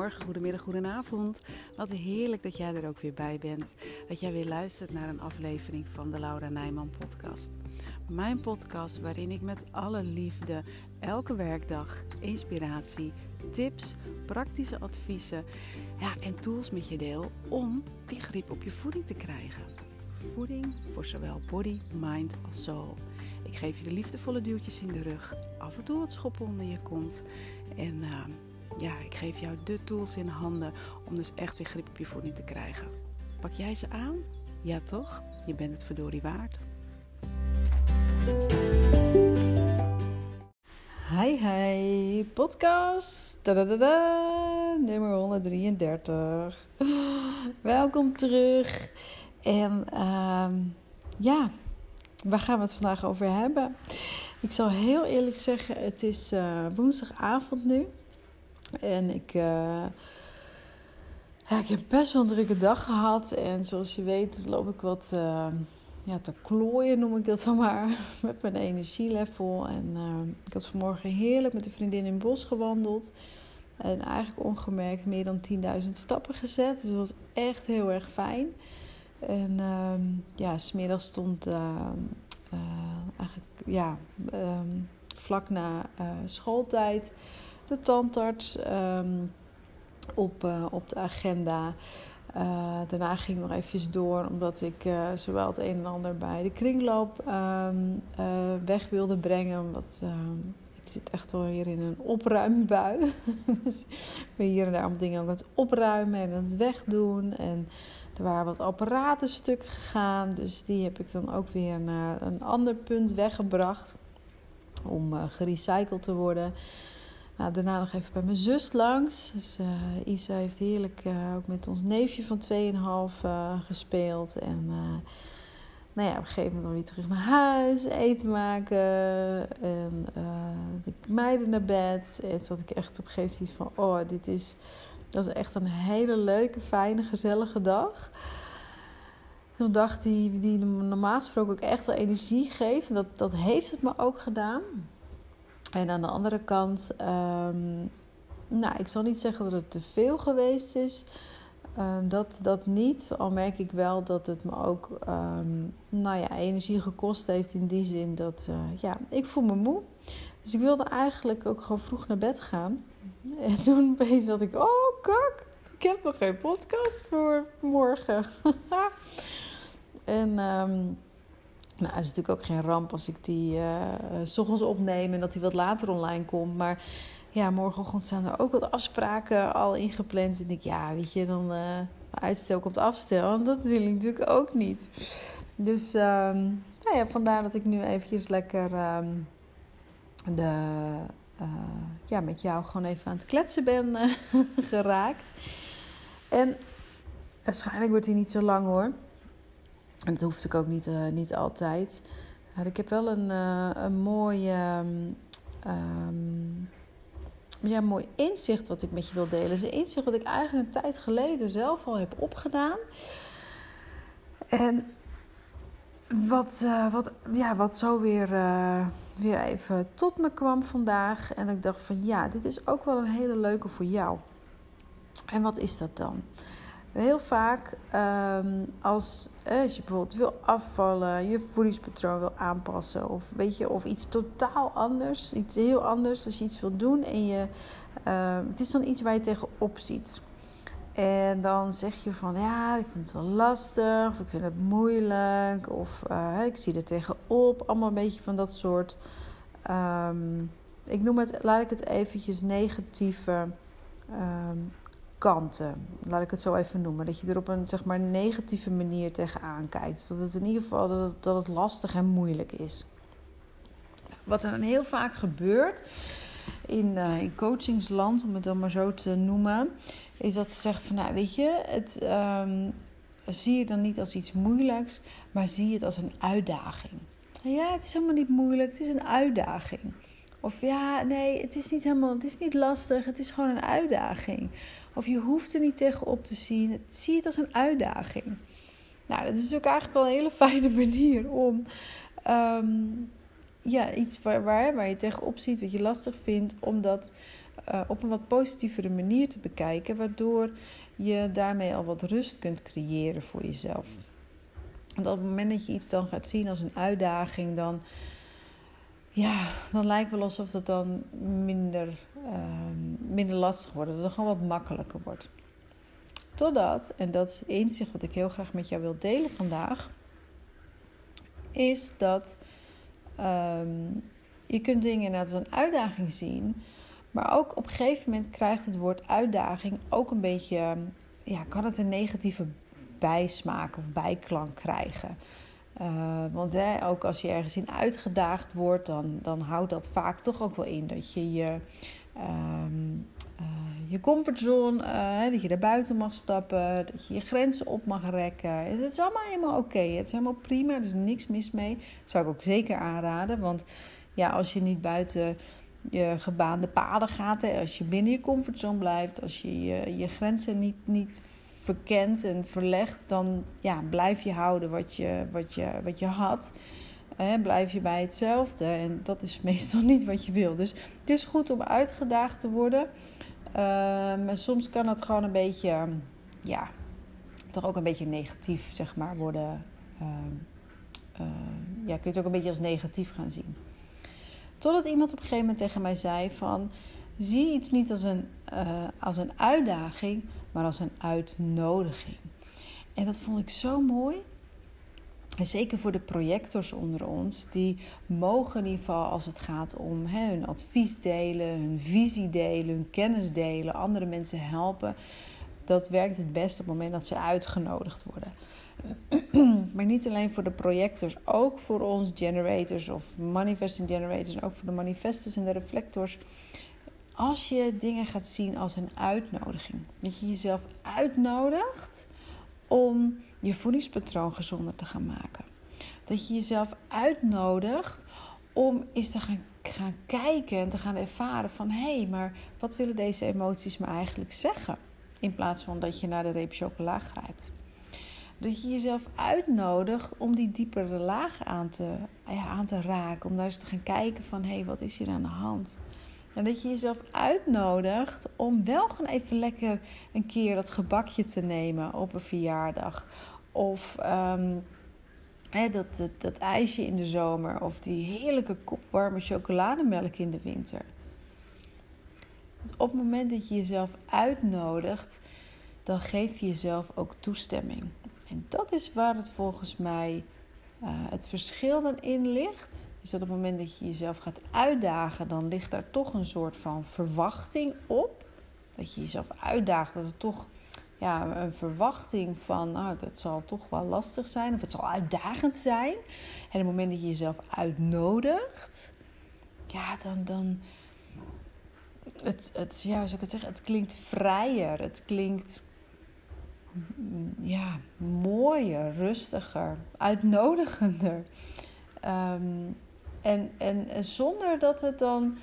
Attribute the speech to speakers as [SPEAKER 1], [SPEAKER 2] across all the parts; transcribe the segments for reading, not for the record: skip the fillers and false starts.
[SPEAKER 1] Goedemorgen, goedemiddag, goedenavond. Wat heerlijk dat jij er ook weer bij bent. Dat jij weer luistert naar een aflevering van de Laura Nijman podcast. Mijn podcast waarin ik met alle liefde elke werkdag inspiratie, tips, praktische adviezen en tools met je deel om die grip op je voeding te krijgen. Voeding voor zowel body, mind als soul. Ik geef je de liefdevolle duwtjes in de rug, af en toe wat schoppen onder je kont en ik geef jou de tools in handen om dus echt weer grip op je voeding te krijgen. Pak jij ze aan? Ja toch? Je bent het verdorie waard. Hi, podcast, nummer 133. Welkom terug. En waar gaan we het vandaag over hebben? Ik zal heel eerlijk zeggen, het is woensdagavond nu. En ik heb best wel een drukke dag gehad. En zoals je weet loop ik wat te klooien, noem ik dat zo maar. Met mijn energielevel. En ik had vanmorgen heerlijk met een vriendin in het bos gewandeld. En eigenlijk ongemerkt meer dan 10.000 stappen gezet. Dus dat was echt heel erg fijn. En 's middags stond vlak na schooltijd de tandarts op de agenda. Daarna ging ik nog eventjes door, omdat ik zowel het een en ander bij de kringloop weg wilde brengen. Want ik zit echt wel weer in een opruimbui. Dus ik ben hier en daar allemaal dingen ook aan het opruimen en aan het wegdoen. En er waren wat apparaten stuk gegaan. Dus die heb ik dan ook weer naar een ander punt weggebracht. Om gerecycled te worden. Nou, daarna nog even bij mijn zus langs. Dus Isa heeft heerlijk ook met ons neefje van 2,5 gespeeld. En op een gegeven moment dan weer terug naar huis. Eten maken. En de meiden naar bed. En toen zat ik echt op een gegeven moment van... dat is echt een hele leuke, fijne, gezellige dag. Een dag die normaal gesproken ook echt wel energie geeft. En dat heeft het me ook gedaan. En aan de andere kant, ik zal niet zeggen dat het te veel geweest is. Dat niet. Al merk ik wel dat het me ook energie gekost heeft in die zin dat ik voel me moe. Dus ik wilde eigenlijk ook gewoon vroeg naar bed gaan. En toen opeens dacht ik, oh kak, ik heb nog geen podcast voor morgen. En het is natuurlijk ook geen ramp als ik die 's ochtends opneem en dat die wat later online komt. Maar morgenochtend staan er ook wat afspraken al ingepland. En ik dan uitstel komt afstel. En dat wil ik natuurlijk ook niet. Dus vandaar dat ik nu eventjes lekker met jou gewoon even aan het kletsen ben geraakt. En waarschijnlijk wordt die niet zo lang hoor. En dat hoeft ik ook niet altijd. Maar ik heb wel een mooi inzicht wat ik met je wil delen. Het is een inzicht wat ik eigenlijk een tijd geleden zelf al heb opgedaan. En wat zo weer even tot me kwam vandaag. En ik dacht van dit is ook wel een hele leuke voor jou. En wat is dat dan? Heel vaak als je bijvoorbeeld wil afvallen, je voedingspatroon wil aanpassen of iets totaal anders, iets heel anders als je iets wil doen en het is dan iets waar je tegenop ziet. En dan zeg je van ik vind het wel lastig of ik vind het moeilijk of ik zie er tegenop. Allemaal een beetje van dat soort, laat ik het eventjes negatieve kanten, laat ik het zo even noemen. Dat je er op een negatieve manier tegenaan kijkt. Dat het in ieder geval dat het lastig en moeilijk is. Wat er dan heel vaak gebeurt in coachingsland, om het dan maar zo te noemen, is dat ze zeggen van zie je dan niet als iets moeilijks, maar zie het als een uitdaging. Het is helemaal niet moeilijk, het is een uitdaging. Of het is niet lastig, het is gewoon een uitdaging. Of je hoeft er niet tegenop te zien, zie het als een uitdaging. Nou, dat is ook eigenlijk wel een hele fijne manier om iets waar je tegenop ziet, wat je lastig vindt, om dat op een wat positievere manier te bekijken, waardoor je daarmee al wat rust kunt creëren voor jezelf. Want op het moment dat je iets dan gaat zien als een uitdaging, dan lijkt wel alsof het dan minder lastig wordt. Dat het gewoon wat makkelijker wordt. Totdat, en dat is het inzicht wat ik heel graag met jou wil delen vandaag, is dat je kunt dingen inderdaad als een uitdaging zien, maar ook op een gegeven moment krijgt het woord uitdaging ook een beetje, kan het een negatieve bijsmaak of bijklank krijgen. Want ook als je ergens in uitgedaagd wordt, dan houdt dat vaak toch ook wel in dat je je comfortzone, dat je daar buiten mag stappen, dat je je grenzen op mag rekken. Het is allemaal helemaal oké. Het is helemaal prima, er is niks mis mee. Dat zou ik ook zeker aanraden, want als je niet buiten je gebaande paden gaat, als je binnen je comfortzone blijft, als je je grenzen niet verkent en verlegt, dan blijf je houden wat je had. Blijf je bij hetzelfde en dat is meestal niet wat je wil. Dus het is goed om uitgedaagd te worden. Maar soms kan het gewoon een beetje, toch ook een beetje negatief, zeg maar, worden. Kun je het ook een beetje als negatief gaan zien. Totdat iemand op een gegeven moment tegen mij zei van, zie iets niet als een uitdaging, maar als een uitnodiging. En dat vond ik zo mooi. En zeker voor de projectors onder ons, die mogen in ieder geval als het gaat om hun advies delen, hun visie delen, hun kennis delen, andere mensen helpen. Dat werkt het best op het moment dat ze uitgenodigd worden. Maar niet alleen voor de projectors, ook voor ons generators of manifesting generators, en ook voor de manifestors en de reflectors. Als je dingen gaat zien als een uitnodiging, dat je jezelf uitnodigt om je voedingspatroon gezonder te gaan maken. Dat je jezelf uitnodigt om eens te gaan kijken en te gaan ervaren van, maar wat willen deze emoties me eigenlijk zeggen? In plaats van dat je naar de reep chocola grijpt. Dat je jezelf uitnodigt om die diepere laag aan te raken. Om daar eens te gaan kijken van, wat is hier aan de hand? En dat je jezelf uitnodigt om wel gewoon even lekker een keer dat gebakje te nemen op een verjaardag. Of dat ijsje in de zomer. Of die heerlijke kop warme chocolademelk in de winter. Want op het moment dat je jezelf uitnodigt, dan geef je jezelf ook toestemming. En dat is waar het volgens mij het verschil dan in ligt. Is dat op het moment dat je jezelf gaat uitdagen, dan ligt daar toch een soort van verwachting op. Dat je jezelf uitdaagt, dat er toch een verwachting van, dat zal toch wel lastig zijn. Of het zal uitdagend zijn. En op het moment dat je jezelf uitnodigt, dan hoe zou ik het zeggen? Het klinkt vrijer, het klinkt mooier, rustiger, uitnodigender. En zonder dat het dan,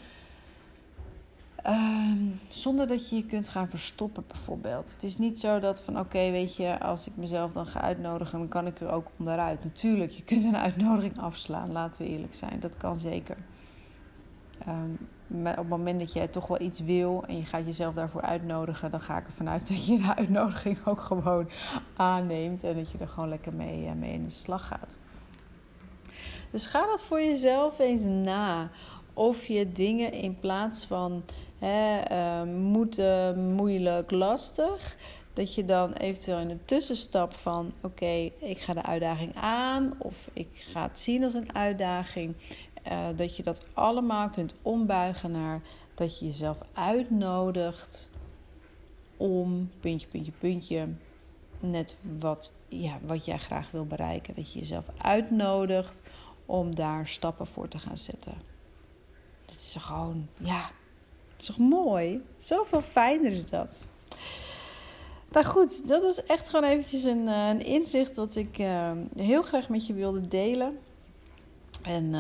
[SPEAKER 1] zonder dat je je kunt gaan verstoppen bijvoorbeeld. Het is niet zo dat van als ik mezelf dan ga uitnodigen, dan kan ik er ook onderuit. Natuurlijk, je kunt een uitnodiging afslaan, laten we eerlijk zijn. Dat kan zeker. Maar op het moment dat jij toch wel iets wil en je gaat jezelf daarvoor uitnodigen, dan ga ik ervan uit dat je de uitnodiging ook gewoon aanneemt en dat je er gewoon lekker mee in de slag gaat. Dus ga dat voor jezelf eens na. Of je dingen in plaats van moeten, moeilijk, lastig, dat je dan eventueel in een tussenstap van ik ga de uitdaging aan of ik ga het zien als een uitdaging. Dat je dat allemaal kunt ombuigen naar dat je jezelf uitnodigt om puntje, net wat jij graag wil bereiken. Dat je jezelf uitnodigt om daar stappen voor te gaan zetten. Dat is gewoon, het is toch mooi? Zoveel fijner is dat. Nou goed, dat was echt gewoon eventjes een inzicht wat ik heel graag met je wilde delen. En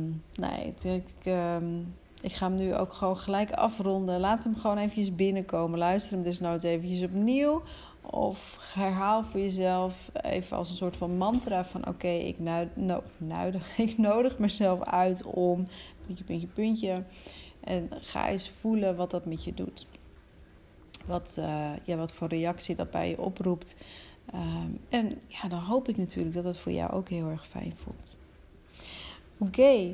[SPEAKER 1] ik ga hem nu ook gewoon gelijk afronden. Laat hem gewoon eventjes binnenkomen. Luister hem desnoods eventjes opnieuw. Of herhaal voor jezelf even als een soort van mantra van ik nodig mezelf uit om puntje. En ga eens voelen wat dat met je doet. Wat voor reactie dat bij je oproept. En dan hoop ik natuurlijk dat het voor jou ook heel erg fijn voelt. Oké.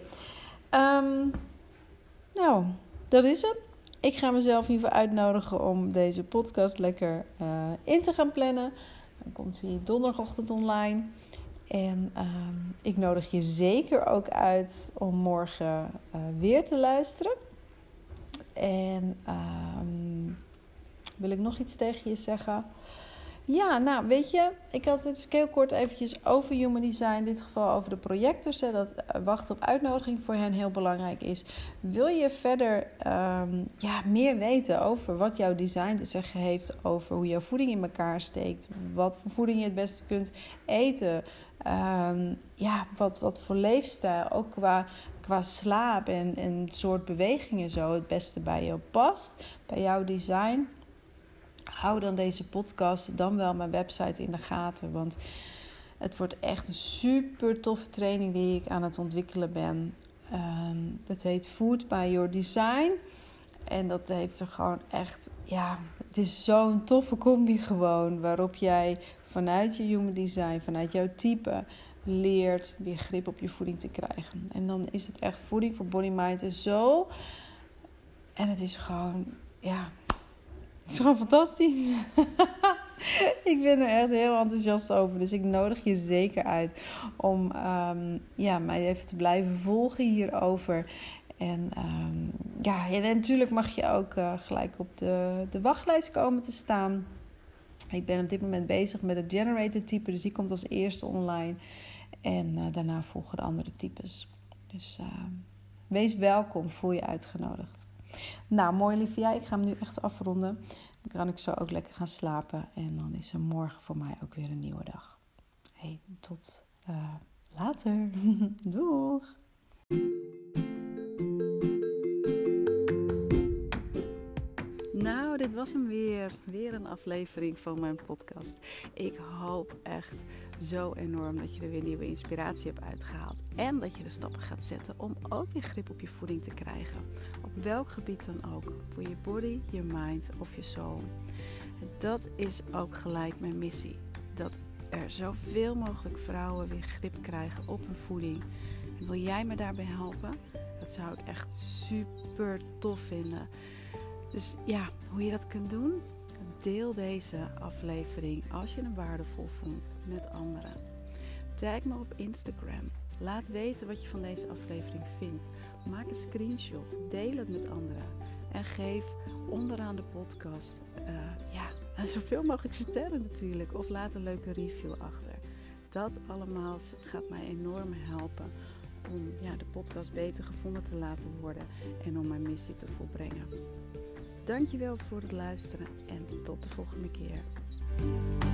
[SPEAKER 1] Dat is het. Ik ga mezelf hiervoor uitnodigen om deze podcast lekker in te gaan plannen. Dan komt hij donderdagochtend online. En ik nodig je zeker ook uit om morgen weer te luisteren. En wil ik nog iets tegen je zeggen? Ja, weet je, ik had het heel kort eventjes over Human Design. In dit geval over de projectors. Dat wachten op uitnodiging voor hen heel belangrijk is. Wil je verder meer weten over wat jouw design te zeggen heeft, over hoe jouw voeding in elkaar steekt, wat voor voeding je het beste kunt eten, wat voor leefstijl, ook qua slaap en soort bewegingen zo het beste bij je past, bij jouw design, hou dan deze podcast, dan wel mijn website in de gaten. Want het wordt echt een super toffe training die ik aan het ontwikkelen ben. Dat heet Food by Your Design. En dat heeft er gewoon echt, het is zo'n toffe combi gewoon. Waarop jij vanuit je Human Design, vanuit jouw type, leert weer grip op je voeding te krijgen. En dan is het echt voeding voor body, mind en soul. En het is gewoon, het is gewoon fantastisch. Ik ben er echt heel enthousiast over. Dus ik nodig je zeker uit om mij even te blijven volgen hierover. En natuurlijk mag je ook gelijk op de wachtlijst komen te staan. Ik ben op dit moment bezig met het generator type. Dus die komt als eerste online. En daarna volgen de andere types. Dus wees welkom, voel je uitgenodigd. Nou, mooi lieve. Ik ga hem nu echt afronden. Dan kan ik zo ook lekker gaan slapen. En dan is er morgen voor mij ook weer een nieuwe dag. Hey, tot later. Doeg! Nou, dit was hem weer. Weer een aflevering van mijn podcast. Ik hoop echt zo enorm dat je er weer nieuwe inspiratie hebt uitgehaald. En dat je de stappen gaat zetten om ook weer grip op je voeding te krijgen. Op welk gebied dan ook. Voor je body, je mind of je soul. Dat is ook gelijk mijn missie. Dat er zoveel mogelijk vrouwen weer grip krijgen op hun voeding. En wil jij me daarbij helpen? Dat zou ik echt super tof vinden. Dus hoe je dat kunt doen? Deel deze aflevering als je hem waardevol vond met anderen. Tag me op Instagram. Laat weten wat je van deze aflevering vindt. Maak een screenshot. Deel het met anderen. En geef onderaan de podcast zoveel mogelijk sterren natuurlijk. Of laat een leuke review achter. Dat allemaal gaat mij enorm helpen om de podcast beter gevonden te laten worden. En om mijn missie te volbrengen. Dankjewel voor het luisteren en tot de volgende keer.